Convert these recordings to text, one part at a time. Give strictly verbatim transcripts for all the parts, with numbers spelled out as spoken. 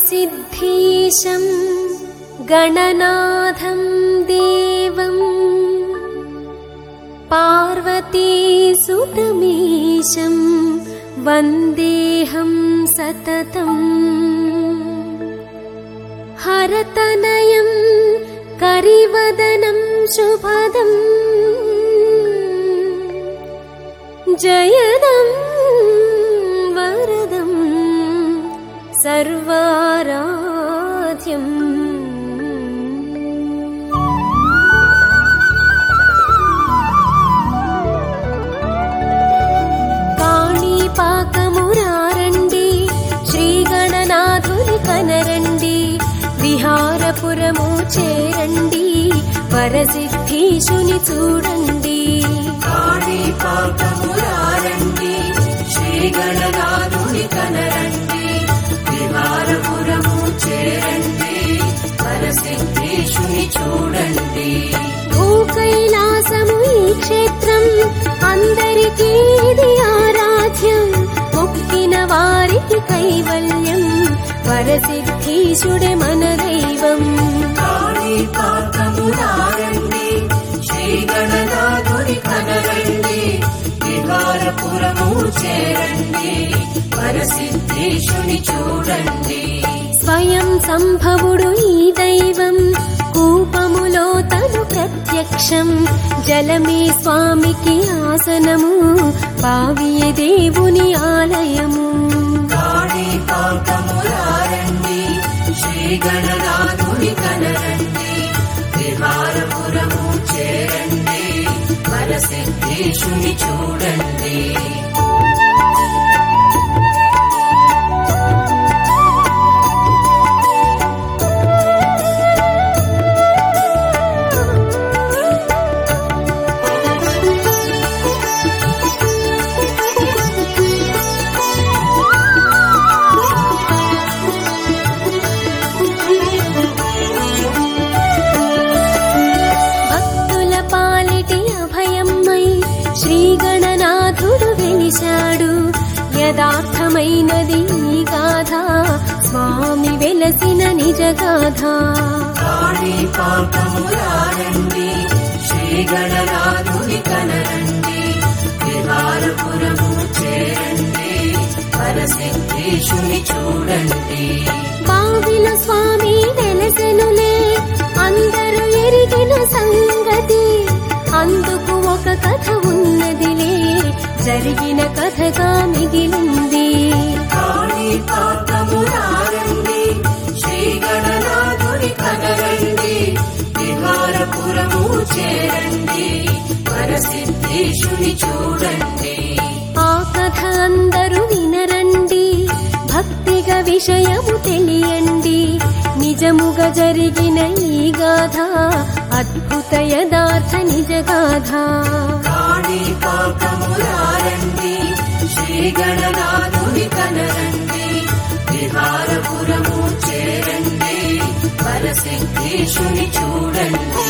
सिद्धीशं गणनाथं देवं पार्वतीसुतमीशं वन्देऽहं सततम् हरतनयं करिवदनं शुभदम् जयदं वरदं सर्वाराध्यम् కాణిపాకమురారండి శ్రీగణనాథుని కనరండి విహారపురము చేరండి వరసిద్ధీశుని చూడండి. కాణిపాకమురారండి శ్రీగణనాథుని కనరండి విహారపురము చేరండి వరసిద్ధీశుని చూడండి. భూకైలాసము ఈ క్షేత్రం అందరికీ ఇది ఆరాధ్యం మొక్కిన వారికి కైవల్యం వరసిద్ధీశుడే మన దైవం. కాణిపాకమురారండి శ్రీగణనాథుని కనరండి విహారపురము చేరండి వరసిద్ధీశుని చూడండి. స్వయం సంభవుడు ఈ దైవం కూపములో తను ప్రత్యక్షం జలమే స్వామికి ఆసనము బావియే దేవుని ఆలయము. కాణిపాకమురారండి శ్రీగణనాథుని కనరండి విహారపురము చేరండి వరసిద్ధీశుని చూడండి. శ్రీగణనాథుడు వెలిశాడు యదార్థమైనది ఈ గాథ స్వామి వెలసిన నిజ గాథ. కాణిపాకమురారండి శ్రీగణనాథుని కనరండి విహారపురము చేరండి వరసిద్ధీశుని చూడండి. బావిల స్వామి వెలసెనులే అందరూ ఎరిగిన సంగతి అందుకు ఒక కథ ఉన్నదిలే జరిగిన కథగా మిగిలింది. కాణిపాకమురారండి శ్రీగణనాథుని కనరండి విహారపురము చేరండి వరసిద్ధీశుని చూడండి. ఆ కథ అందరూ వినరండి భక్తిగా విషయము తెలియండి నిజముగా జరిగిన ఈ గాథ అద్భుత యదార్థ నిజ గాథ. కాణిపాకమురారండి శ్రీగణనాథుని కనరండి విహారపురము చేరండి వరసిద్ధీశుని చూడండి.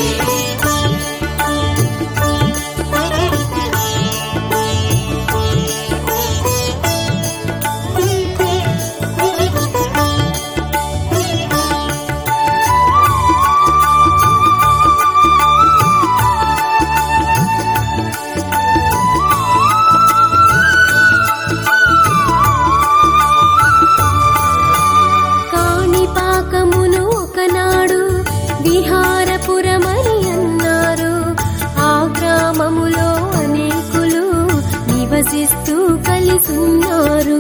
కాణిపాకమును ఒకనాడు విహారపురమని అన్నారు. ఆ గ్రామములో అనేకులు నివసిస్తూ కలిసున్నారు.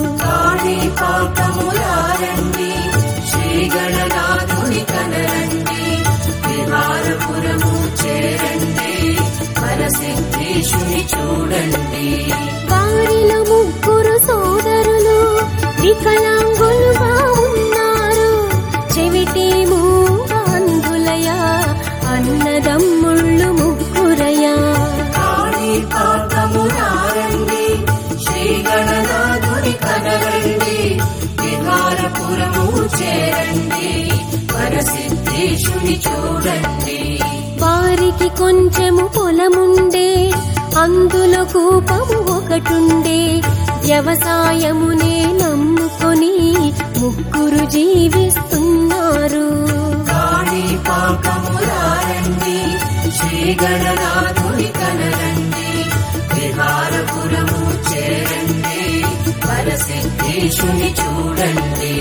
కాణిపాకమురారండి శ్రీగణనాథుని కనరండి విహారపురము చేరండి వరసిద్ధీశుని చూడండి. వారిలో ముగ్గురు సోదరులు వికలాంగులుగా ఉన్నారు. చెవిటి మూగ అంధులయా అన్నదమ్ముళ్ళు ముగ్గురయా. కాణిపాకమురారండి శ్రీగణనాథుని కనరండి విహారపురము చేరండి వరసిద్ధీశుని చూడండి. వారికి కొంచెము పొలముండే అందులో కూపము ఒకటుండే వ్యవసాయమునే నమ్ముకొని ముగ్గురు జీవిస్తున్నారు. కాణిపాకములారండి, శ్రీ గణనాథుని కనరండి, విహారపురము చేరండి, వరసిద్ధేశుని చూడండి.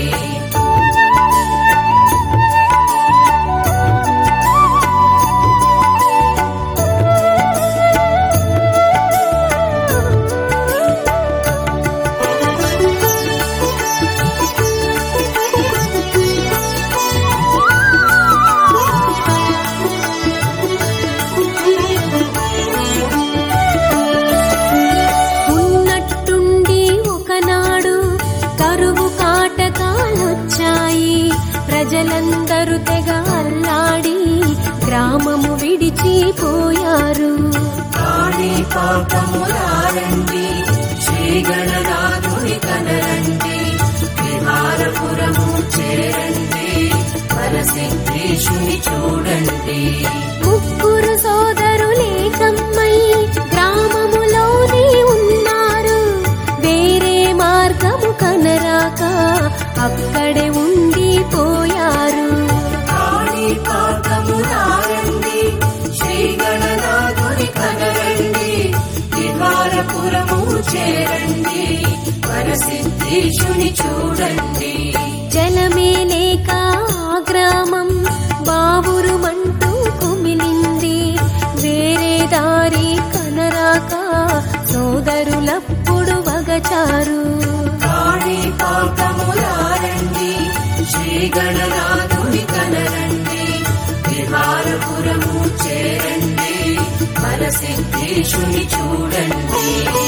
ప్రజలందరూ తెగ అల్లాడి గ్రామము విడిచిపోయారు. కాణిపాకములారండి, శ్రీ గణనాథుని కనరండి, విహారపురము చేరండి, వరసిద్ధేశుని చూడండి. ముగ్గురు సోదరులేకమ్మై గ్రామములోనే ఉన్నారు. వేరే మార్గము కనరాక అక్కడే ఉండిపోయారు. కాణిపాకములారండి, శ్రీ గణనాథుని కనరండి, విహారపురము చేరండి, వరసిద్ధేశుని చూడండి. జలమే లేక ఆ గ్రామం బావురుమంటూ కుమిలింది. వేరే దారి కనరాక సోదరులప్పుడు వగచారు. కాణిపాకములారండి, శ్రీ గణనాథుని కనరండి, విహారపురము చేరండి, వరసిద్ధేశుని చూడండి.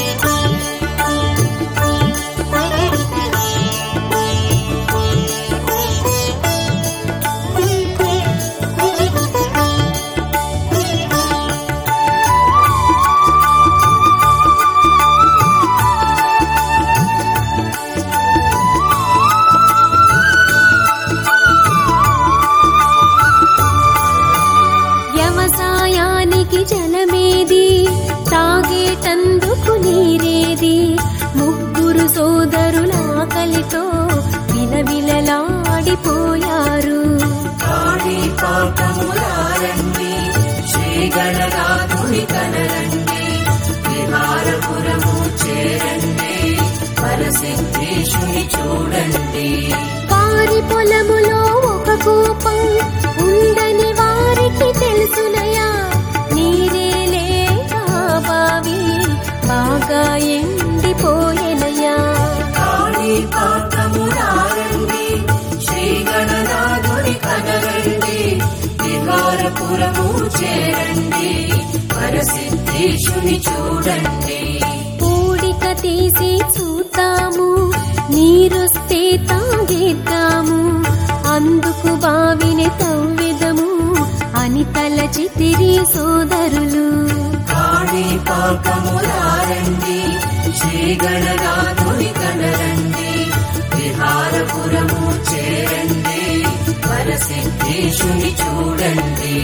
వ్యవసాయానికి జలమేది, తాగేటందుకు నీరేది. ముగ్గురు సోదరుల ఆకలితో విలవిలలాడిపోయారు. కాణిపాకములారండి, శ్రీ గణనాథుని కనరండి, విహారపురము చేరండి, వరసిద్ధేశుని చూడండి. వారి పొలములో ఒక కూపం ఉందని వారికి తెలుసునయా. నీరే లేక బావి బాగా ఎండిపోయెనయా. కాణిపాకములారండి, శ్రీ గణనాథుని కనరండి, విహారపురము చేరండి, వరసిద్ధేశుని చూడండి. పూడిక తీసి చూద్దాము, నీరొస్తే తాగేద్దాము. అందుకు బావిని తవ్వెదము అని తలచితిరి సోదరులు. కాణిపాకములారండి, శ్రీ గణనాథుని కనరండి, విహారపురము చేరండి, వరసిద్ధేశుని చూడండి.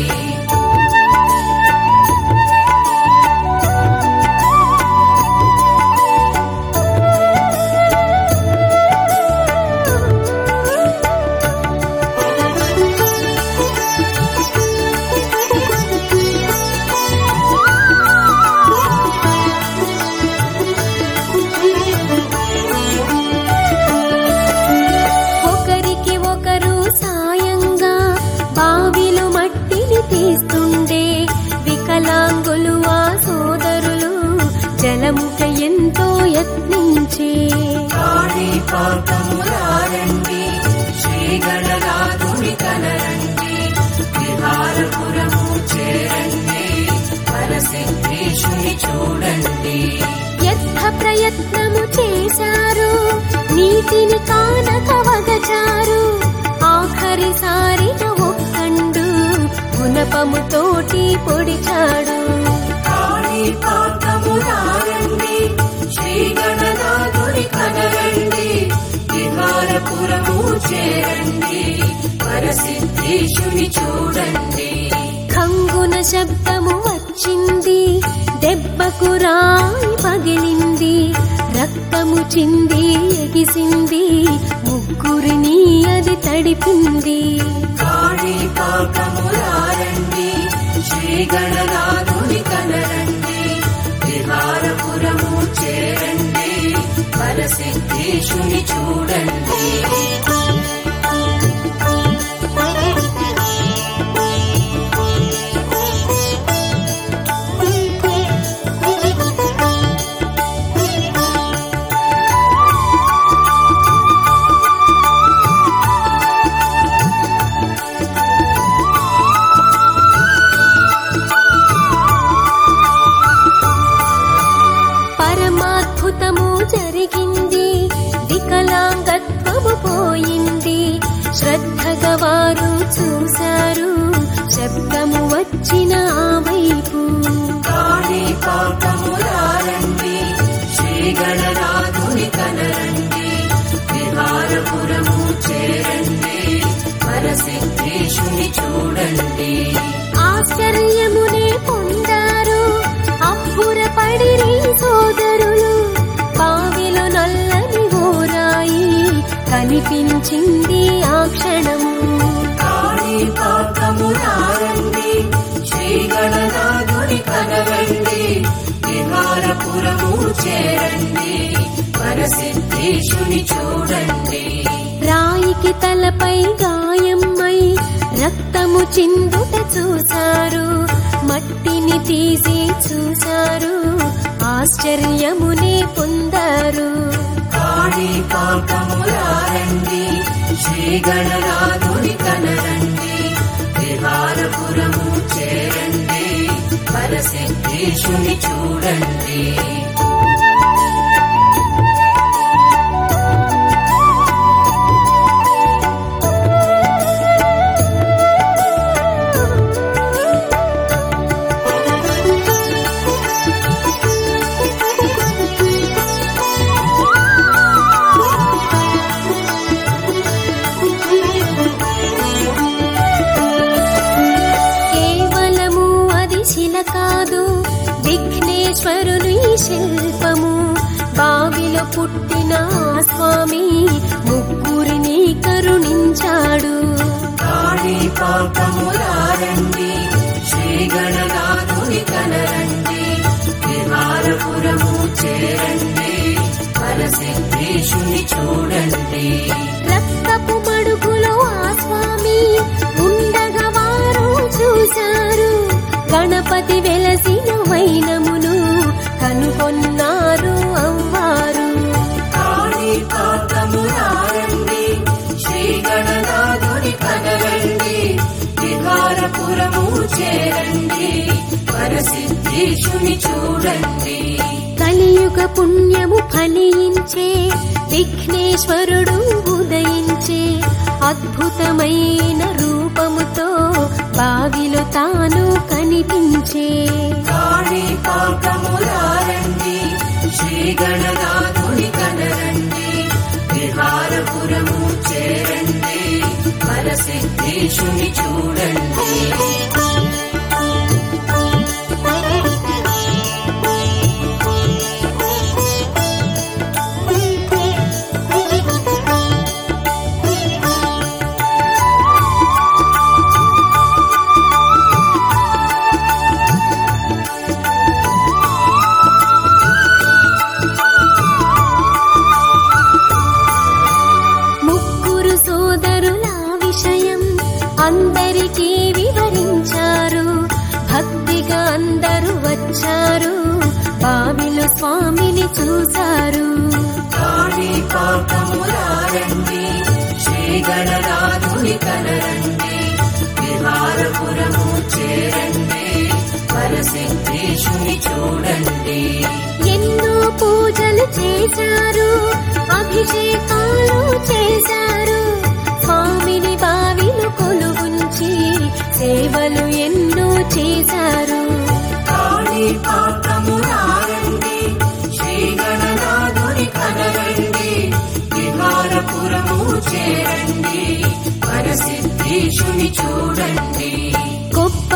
ఒకరికి ఒకరు సాయంగా బావిలో మట్టిని తీస్తుండే. వికలాంగులు ఆ సోదరులు జలముక ఎంతో యత్నించే. కాణిపాకములారండి, శ్రీ గణనాథుని కనరండి, విహారపురము చేరండి, వరసిద్ధేశుని చూడండి. యత్న ప్రయత్నము చేశారు, నీతిని కానక వగచారు. ఆఖరిసారిగా ఒక్కండు గుణపముతోటి పొడిచాడు. కాణిపాకములారండి, శ్రీ గణనాథుని కనరండి, విహారపురము చేరండి, వరసిద్ధేశుని చూడండి. ఖంగున శబ్దము వచ్చింది, దెబ్బకు రాయి పగిలింది. రక్తము చింది ఎగిసింది, ముగ్గురు ముగ్గురిని అది తడిపింది. కాణిపాకమురారండి, శ్రీ గణనాథుని కనరండి, విహారపురము చేరండి, వరసిద్ధేశుని చూడండి. పరమాద్భుతము జరిగింది, వికలాంగత్వము పోయింది. శ్రద్ధగా వారు చూశారు, శబ్దము వచ్చిన ఆ వైపు. కాణిపాకమురారండి, శ్రీ గణనాథుని కనరండి, విహారపురము చేరండి, వరసిద్ధేశుని చూడండి. ఆశ్చర్యమునే పొందారు, అబ్బురపడిరి సోదరులు. బావిలో నల్లని ఓరాయి కనిపించింది ఆ క్షణము. కాణిపాకమురారండి, శ్రీ గణనాథుని కనరండి, విహారపురము చేరండి, వరసిద్ధేశుని చూడండి. రాయికి తలపై గాయమై రక్తము చిందుట చూశారు, మట్టిని తీసి చూశారు, ఆశ్చర్యమునే పొందారు. కాణిపాకమురారండి, శ్రీ గణనాథుని కనరండి, విహారపురము చేరండి, వరసిద్ధేశుని చూడండి. కేవలము అది శిల కాదు, విఘ్నేశ్వరుని శిల్పము. బావిలో పుట్టిన ఆ స్వామి ముగ్గురిని కరుణించాడు. కాణిపాకమురారండి, శ్రీ గణనాథుని కనరండి, విహారపురము చేరండి, వరసిద్ధేశుని చూడండి. రక్తపు మడుగులో ఆ స్వామి ఉండగా వారు చూశారు, గణపతి వెలసిన వైనమును కనుగొన్నారు అవ్వారు. కాణిపాకమురారండి, శ్రీ గణనాథుని కనరండి, విహారపురము చేరండి, వరసిద్ధేశుని చూడండి. కలియుగ పుణ్యము ఫలించే, విఘ్నేశ్వరుడు ఉదయించే. అద్భుతమైన రూపముతో బావిలో తాను కనిపించే. కాణిపాకమురారండి, శ్రీ గణనాథుని కనరండి, విహారపురము చేరండి, వరసిద్ధేశుని చూడండి. ముగ్గురు సోదరుల విషయం అందరికీ వివరించారు. భక్తిగా అందరూ వచ్చారు, బావిలో స్వామిని చూశారు. కాణిపాకమురారండి, శ్రీ గణనాథుని కనరండి, విహారపురము చేరండి, వరసిద్ధేశుని చూడండి. ఎన్నో పూజలు చేశారు, అభిషేకాలు చేశారు. స్వామిని బావిలో కొలువుంచి సేవలు ఎన్నో చేశారు. కాణిపాకమురారండి, శ్రీ గణనాథుని కనరండి, విహారపురము చేరండి, వరసిద్ధేశుని చూడండి.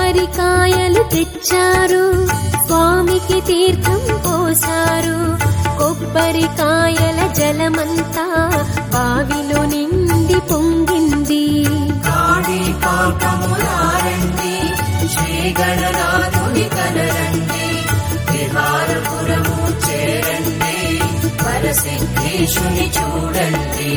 కొబ్బరికాయలు తెచ్చారు, స్వామికి తీర్థం పోశారు. కొబ్బరికాయల జలమంతా బావిలో నిండి పొంగింది. కాణిపాకములారండి, శ్రీ గణనాథుని కనరండి, విహారపురము చేరండి, వరసిద్ధేశుని చూడండి.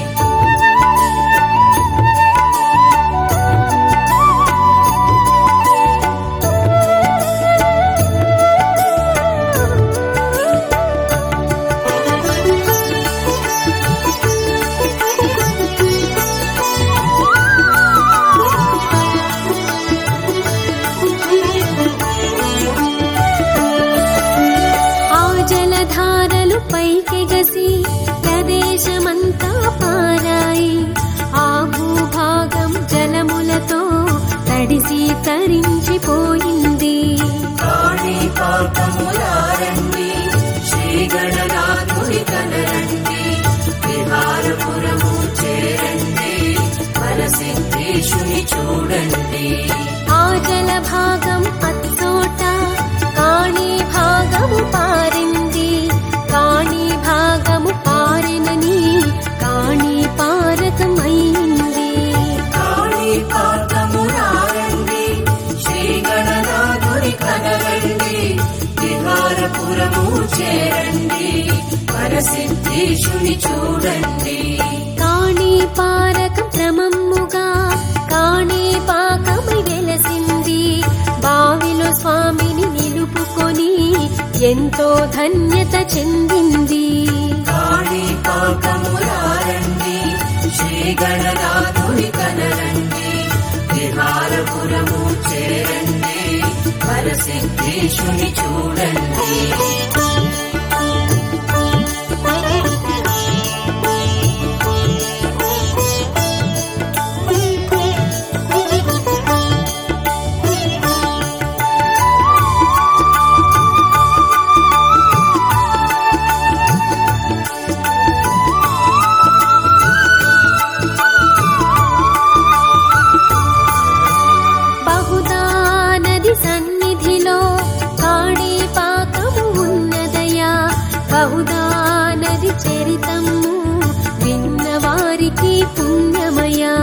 పైకెగసి ప్రదేశమంతా పారాయి. ఆ భూభాగం జలములతో తడిసి తరించిపోయింది. కాణిపాకములారండి, శ్రీ గణనాథుని కనరండి, విహారపురము చేరండి, వరసిద్ధేశుని చూడండి. ఆ జల భాగం అచ్చోట కాణీ భాగము పారింది. కాణీ భాగము పారినని కాణీ పారకమైంది. కాణిపాకములారండి, శ్రీ గణనాథుని కనరండి, విహారపురము చేరండి, వరసిద్ధేశుని చూడండి. కాణీ పారక క్రమముగా కాణీ పాకమై వెలసింది. బావిలో స్వామిని నిలుపుకొని ఎంతో ధన్యత చెందింది. కాణిపాకములారండి, శ్రీ గణనాథుని కనరండి, విహారపురము చేరండి, వరసిద్ధేశుని చూడండి. సన్నిధిలో కాణిపాకము ఉన్నదయా. బహుదా నది చరితము విన్నవారికి పుణ్యమయా.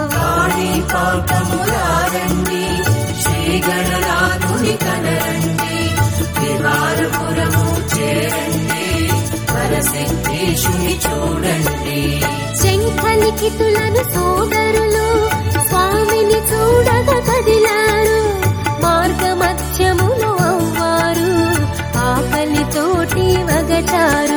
కాణిపాకములారండి, శ్రీ గణనాథుని కనరండి, విహారపురము చేరండి, వరసిద్ధేశుని చూడండి. శంఖలిఖితులను సోదరులు స్వామిని చూడగా కదిలారు. మార్గ మధ్యములో అవ్వారు ఆకలితోటి వగచారు.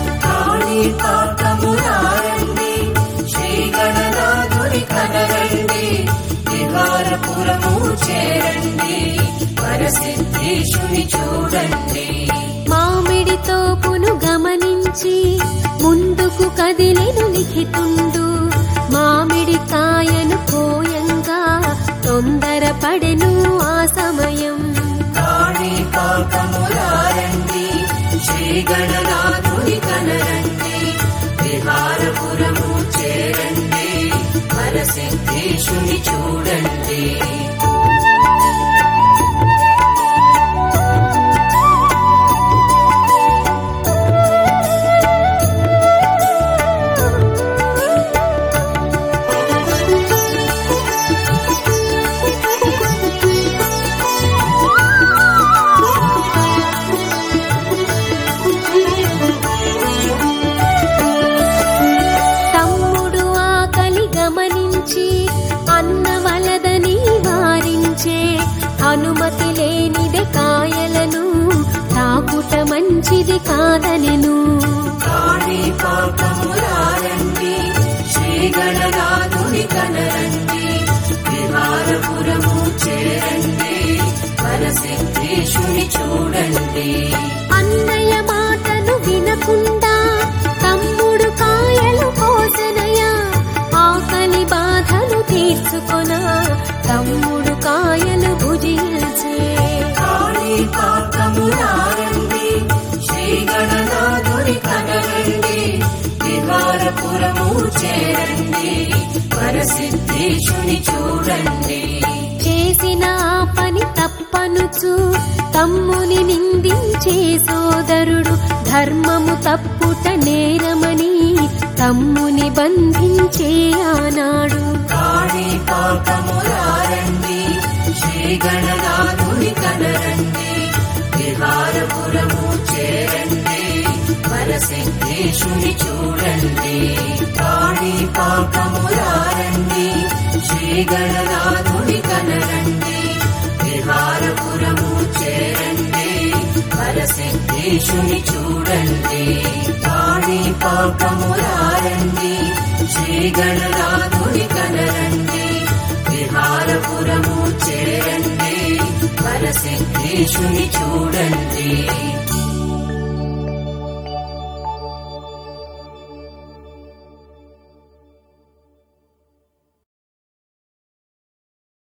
కాణిపాకములారండి, శ్రీ గణనాథుని కనరండి, విహారపురము చేరండి, వరసిద్ధేశుని చూడండి. మామిడి తోపును గమనించి ముందుకు కదిలెను లిఖితుండు. మామిడి కాయను కోయంగా తొందరపడెను ఆ సమయం. కాణిపాకములారండి, శ్రీ గణనాథుని కనరండి, విహారపురము చేరండి, వరసిద్ధేశుని చూడండి. అనుమతి లేనిదే కాయలను తాకుట మంచిది కాదనెను. కాణిపాకములారండి, శ్రీ గణనాథుని కనరండి, విహారపురము చేరండి, వరసిద్ధేశుని చూడండి. అన్నయ్య మాటను వినకుండా తమ్ముడు కాయలు కోసెనయా. ఆకలి బాధను తీర్చుకొన తమ్ముడు కాయలు భుజించే. కాణిపాకములారండి, శ్రీ గణనాథుని కనరండి, విహారపురము చేరండి, వరసిద్ధేశుని చూడండి. చేసిన ఆ పని తప్పనుచు తమ్ముని నిందించే సోదరుడు ధర్మము తప్పుట నేరమని తమ్ముని బంధించే ఆనాడు. కాణిపాకమురారండి శ్రీ గణనాథుని కనరండి, విహారపురము చేరండి, వరసిద్ధేశుని చూడండి. కాణిపాకమురారండి శ్రీ గణనాథుని కనరండి, విహారపురము చేరండి, వరసిద్ధేశుని చూడండి. కాణిపాకమురారండి శ్రీ గణనాథుని కనరండి, విహారపురము చేరండి, వరసిద్ధేశుని చూడండి.